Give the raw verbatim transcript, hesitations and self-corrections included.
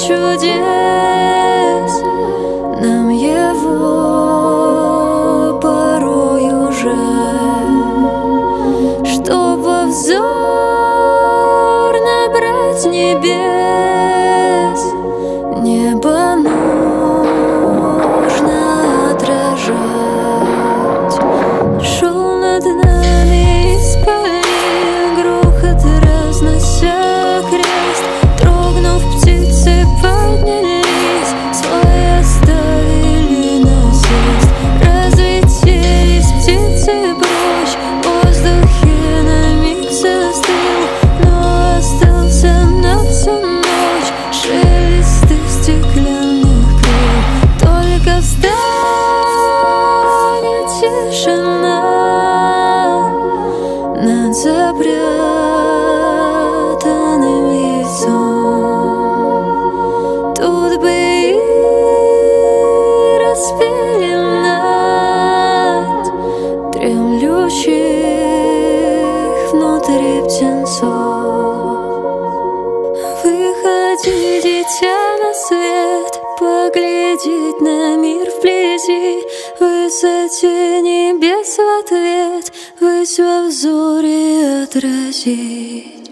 чудес, нам его порою жаль, чтоб во взор набрать небес, небо нужно отражать. Шел над нами исполин, грохот разнося крест, дрогнув, птицы поднялись, свой оставили насест. Разлетелись птицы прочь, в воздухе на миг застыл, но остался на всю ночь шелест их стеклянных крыл. Только встанет тишина над запрятанным яйцом. Тут бы и распели над дремлющих внутри птенцов. Выходи, дитя, на свет, поглядеть на мир вблизи, в высоте небес в ответ, высь во взоре отразить.